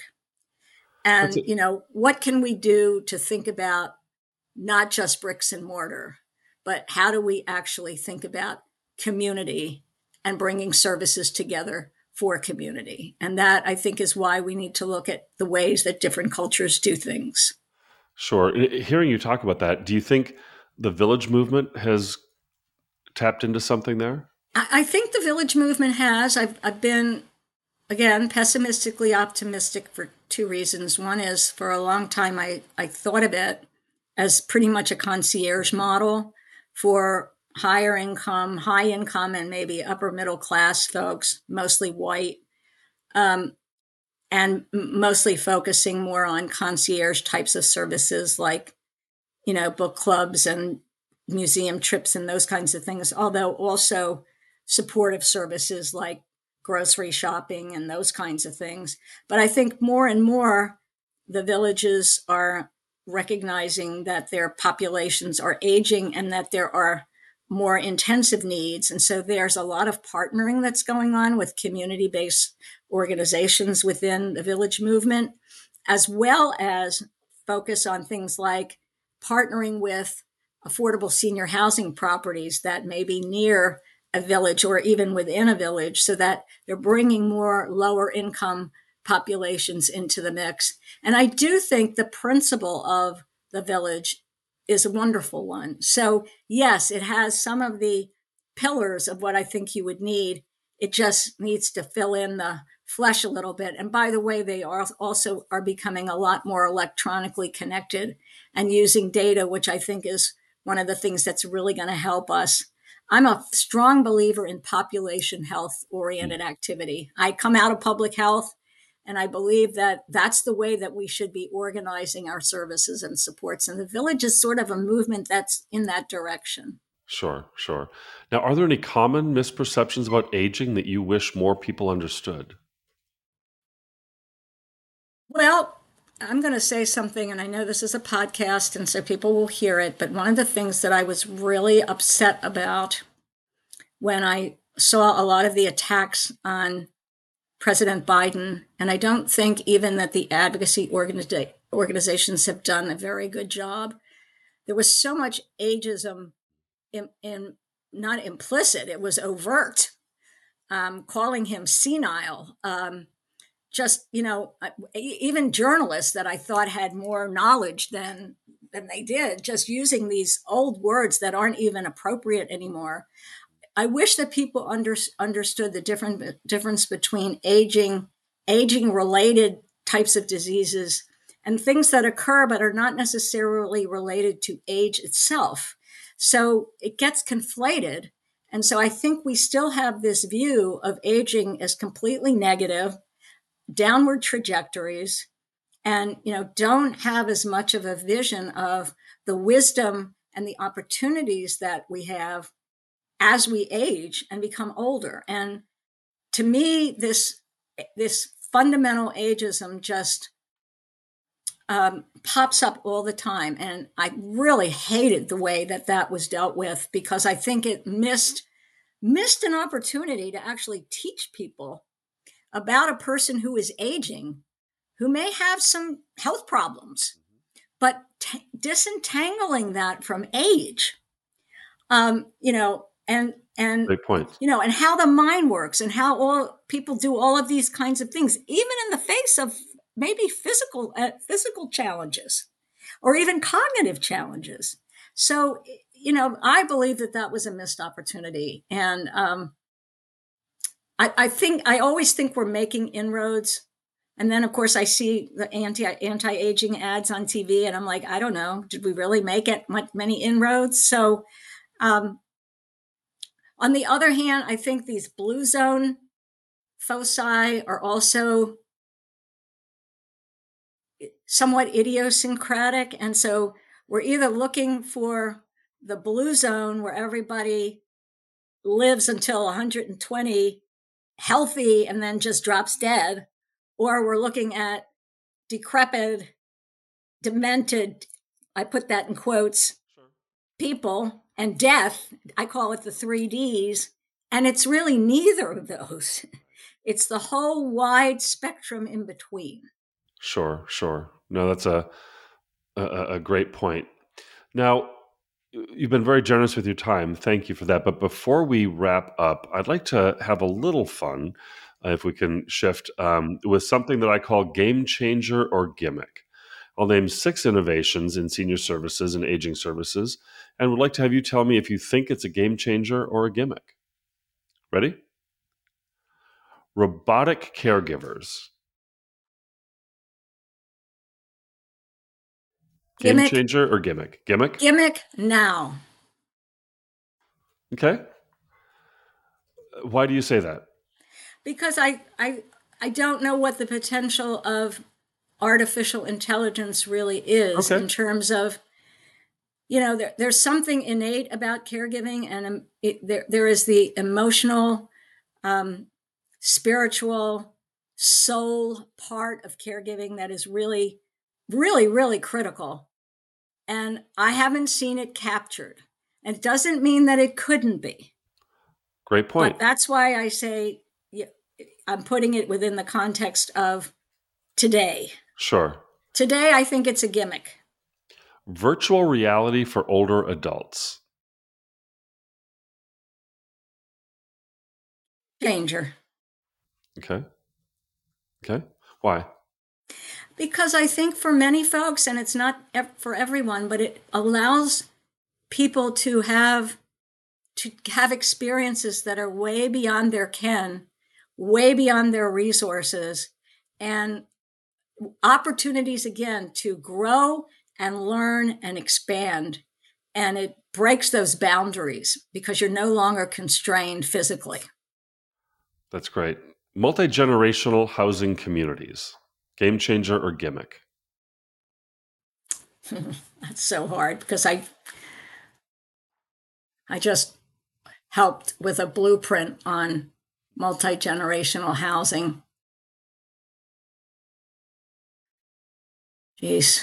That's And, it. you know, what can we do to think about not just bricks and mortar, but how do we actually think about community and bringing services together for community? And that, I think, is why we need to look at the ways that different cultures do things. Sure. And hearing you talk about that, do you think the village movement has tapped into something there? I, I think the village movement has. I've, I've been, again, pessimistically optimistic for two reasons. One is for a long time, I, I thought of it as pretty much a concierge model for higher income, high income, and maybe upper middle class folks, mostly white, um, and mostly focusing more on concierge types of services like, you know, book clubs and museum trips and those kinds of things, although also supportive services like grocery shopping and those kinds of things. But I think more and more the villages are recognizing that their populations are aging and that there are more intensive needs. And so there's a lot of partnering that's going on with community based organizations within the village movement, as well as focus on things like partnering with affordable senior housing properties that may be near a village or even within a village, so that they're bringing more lower income populations into the mix. And I do think the principle of the village is a wonderful one. So, yes, it has some of the pillars of what I think you would need. It just needs to fill in the flesh a little bit. And by the way, they are also are becoming a lot more electronically connected and using data, which I think is one of the things that's really going to help us. I'm a strong believer in population health oriented activity. I come out of public health, and I believe that that's the way that we should be organizing our services and supports. And the village is sort of a movement that's in that direction. Sure, sure. Now, are there any common misperceptions about aging that you wish more people understood? Well, I'm going to say something, and I know this is a podcast, and so people will hear it. But one of the things that I was really upset about when I saw a lot of the attacks on President Biden, and I don't think even that the advocacy organiza- organizations have done a very good job. There was so much ageism in, in not implicit, it was overt, um, calling him senile. Um, just, you know, even journalists that I thought had more knowledge than than they did, just using these old words that aren't even appropriate anymore. I wish that people under, understood the different difference between aging, aging related types of diseases and things that occur but are not necessarily related to age itself. So it gets conflated. And so I think we still have this view of aging as completely negative, downward trajectories, and you know don't have as much of a vision of the wisdom and the opportunities that we have as we age and become older. And to me, this this fundamental ageism just um, pops up all the time, and I really hated the way that that was dealt with, because I think it missed missed an opportunity to actually teach people about a person who is aging, who may have some health problems, but t- disentangling that from age, um, you know, and and Great point. you know, and how the mind works, and how all people do all of these kinds of things, even in the face of maybe physical uh, physical challenges, or even cognitive challenges. So, you know, I believe that that was a missed opportunity, and um, I, I think I always think we're making inroads. And then, of course, I see the anti anti aging ads on T V, and I'm like, I don't know, did we really make it much, many inroads? So, um, on the other hand, I think these blue zone foci are also somewhat idiosyncratic, and so we're either looking for the blue zone where everybody lives until one hundred twenty healthy and then just drops dead, or we're looking at decrepit, demented, I put that in quotes, Sure. people, and death. I call it the three Ds. And it's really neither of those. It's the whole wide spectrum in between. Sure, sure. No, that's a, a, a great point. Now, you've been very generous with your time. Thank you for that. But before we wrap up, I'd like to have a little fun, uh, if we can shift, um, with something that I call game changer or gimmick. I'll name six innovations in senior services and aging services, and would like to have you tell me if you think it's a game changer or a gimmick. Ready? Robotic caregivers. Game Gimmick, changer or gimmick? Gimmick? gimmick now. Okay. Why do you say that? Because I, I, I don't know what the potential of artificial intelligence really is Okay. in terms of, you know, there, there's something innate about caregiving, and um, it, there, there is the emotional, um, spiritual, soul part of caregiving that is really, really, really critical. And I haven't seen it captured. And it doesn't mean that it couldn't be. Great point. But that's why I say, yeah, I'm putting it within the context of today. Sure. Today, I think it's a gimmick. Virtual reality for older adults. Changer. Okay. Okay. Why? Because I think for many folks, and it's not for everyone, but it allows people to have to have experiences that are way beyond their ken, way beyond their resources, and opportunities again to grow and learn and expand. And it breaks those boundaries because you're no longer constrained physically. That's great. Multi-generational housing communities. Game changer or gimmick? That's so hard because I I just helped with a blueprint on multi-generational housing. Jeez.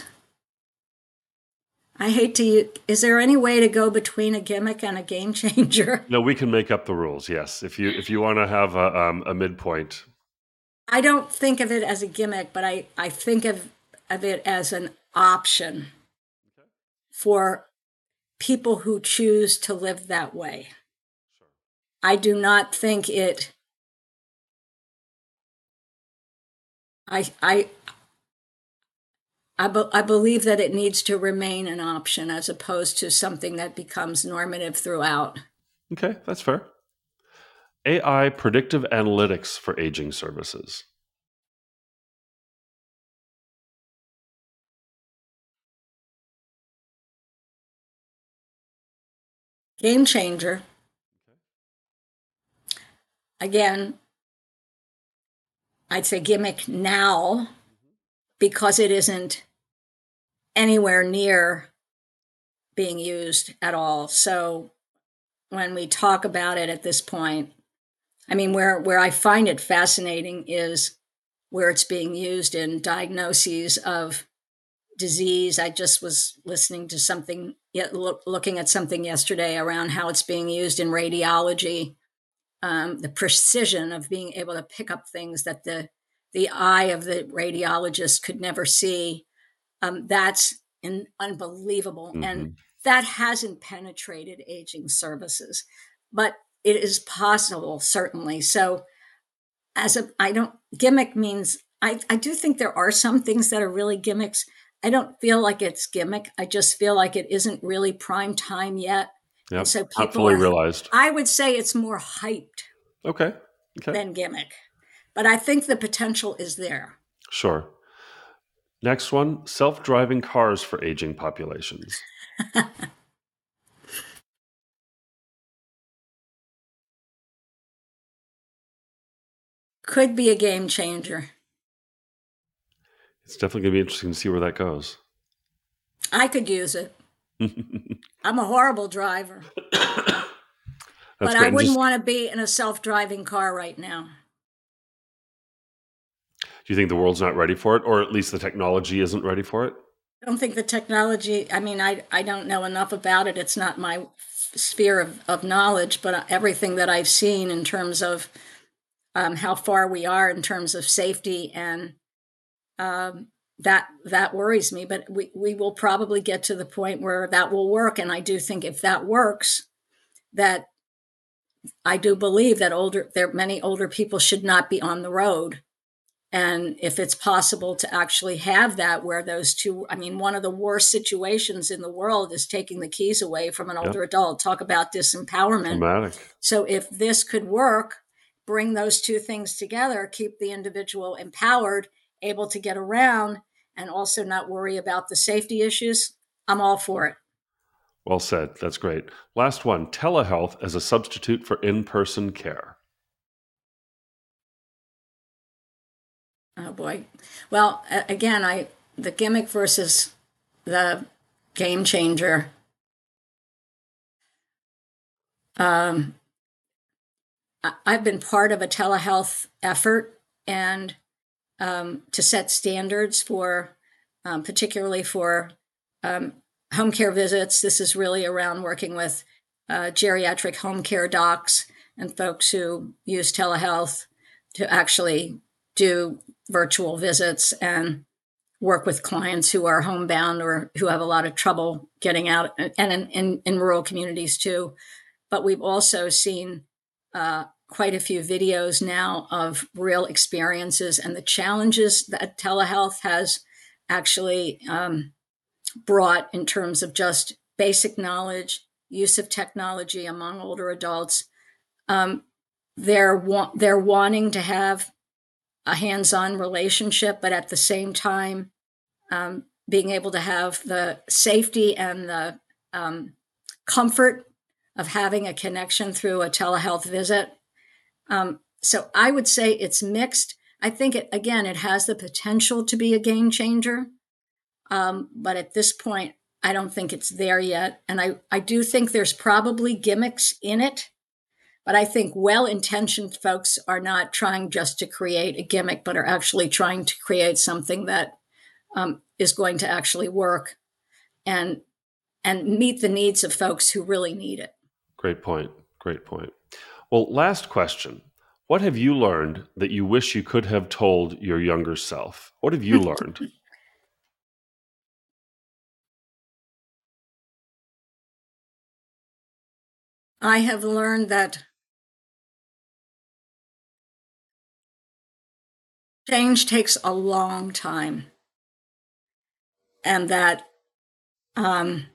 I hate to use, is there any way to go between a gimmick and a game changer? No, we can make up the rules. Yes, if you if you want to have a, um, a midpoint. I don't think of it as a gimmick, but I, I think of, of it as an option for people who choose to live that way. Sure. I do not think it, I, I, I, be, I believe that it needs to remain an option as opposed to something that becomes normative throughout. Okay, that's fair. A I predictive analytics for aging services. Game changer. Again, I'd say gimmick now because it isn't anywhere near being used at all. So when we talk about it at this point, I mean, where, where I find it fascinating is where it's being used in diagnoses of disease. I just was listening to something, look, looking at something yesterday around how it's being used in radiology, um, the precision of being able to pick up things that the the eye of the radiologist could never see. Um, that's in, unbelievable, mm-hmm. And that hasn't penetrated aging services, but it is possible, certainly. So, as a, I don't gimmick means I, I do think there are some things that are really gimmicks. I don't feel like it's gimmick. I just feel like it isn't really prime time yet. Yep, and so people not fully are, realized. I would say it's more hyped okay. Okay. than gimmick. But I think the potential is there. Sure. Next one, self-driving cars for aging populations. Could be a game changer. It's definitely going to be interesting to see where that goes. I could use it. I'm a horrible driver. But I wouldn't just want to be in a self-driving car right now. Do you think the world's not ready for it, or at least the technology isn't ready for it? I don't think the technology, I mean, I, I don't know enough about it. It's not my sphere of, of knowledge, but everything that I've seen in terms of um, how far we are in terms of safety and um, that that worries me. But we, we will probably get to the point where that will work. And I do think if that works, that I do believe that older there many older people should not be on the road. And if it's possible to actually have that where those two, I mean, one of the worst situations in the world is taking the keys away from an older Yep. adult. Talk about disempowerment. Dramatic. So if this could work, bring those two things together, keep the individual empowered, able to get around, and also not worry about the safety issues, I'm all for it. Well said. That's great. Last one, telehealth as a substitute for in-person care. Oh boy. Well, again, I the gimmick versus the game changer. Um, I've been part of a telehealth effort and um, to set standards for, um, particularly for um, home care visits. This is really around working with uh, geriatric home care docs and folks who use telehealth to actually do virtual visits and work with clients who are homebound or who have a lot of trouble getting out, and in, in, in rural communities too. But we've also seen uh, quite a few videos now of real experiences and the challenges that telehealth has actually um, brought in terms of just basic knowledge, use of technology among older adults. Um, they're wa- they're wanting to have a hands-on relationship, but at the same time, um, being able to have the safety and the um, comfort of having a connection through a telehealth visit. Um, so I would say it's mixed. I think it, again, it has the potential to be a game changer. Um, but at this point, I don't think it's there yet. And I, I do think there's probably gimmicks in it. But I think well-intentioned folks are not trying just to create a gimmick, but are actually trying to create something that um, is going to actually work and and meet the needs of folks who really need it. Great point. Great point. Well, last question. What have you learned that you wish you could have told your younger self? What have you learned? I have learned that change takes a long time, and that um,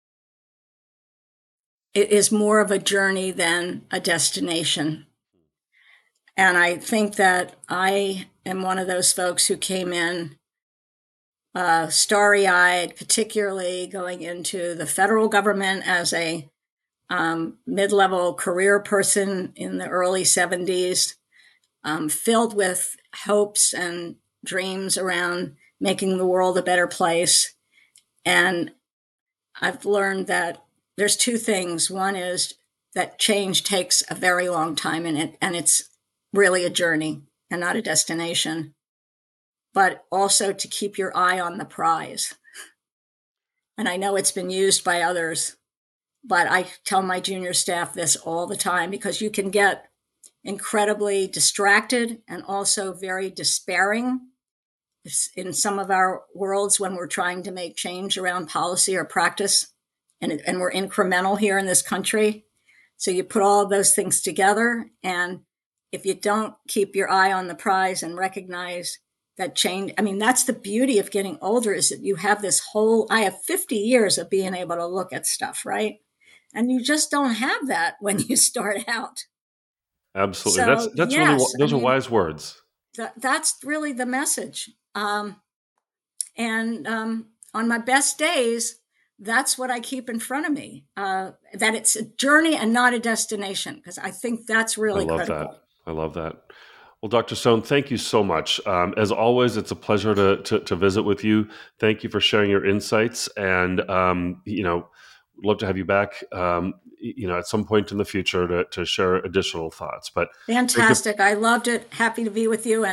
it is more of a journey than a destination. And I think that I am one of those folks who came in uh, starry-eyed, particularly going into the federal government as a um, mid-level career person in the early seventies, um, filled with hopes and dreams around making the world a better place. And I've learned that there's two things. One is that change takes a very long time, and it and it's really a journey and not a destination. But also to keep your eye on the prize. And I know it's been used by others, but I tell my junior staff this all the time because you can get incredibly distracted and also very despairing in some of our worlds when we're trying to make change around policy or practice, and, and we're incremental here in this country. So you put all of those things together, and if you don't keep your eye on the prize and recognize that change, I mean, that's the beauty of getting older, is that you have this whole, I have fifty years of being able to look at stuff, right? And you just don't have that when you start out. Absolutely. That's So that's really yes, I those are mean, wise words. that, that's really the message. Um, and um, on my best days, that's what I keep in front of me, uh, that it's a journey and not a destination, because I think that's I really love that. critical. I love that. Well, Doctor Stone, thank you so much. Um, as always, it's a pleasure to, to to visit with you. Thank you for sharing your insights, and um, you know, love to have you back. Um, you know, at some point in the future to to share additional thoughts. But great to Fantastic. I loved it. Happy to be with you, and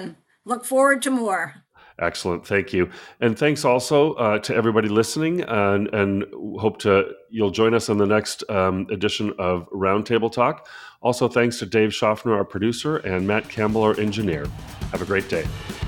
Look forward to more. Excellent. Thank you. And thanks also uh, to everybody listening, and, and hope to you'll join us in the next um, edition of Roundtable Talk. Also, thanks to Dave Schaffner, our producer, and Matt Campbell, our engineer. Have a great day.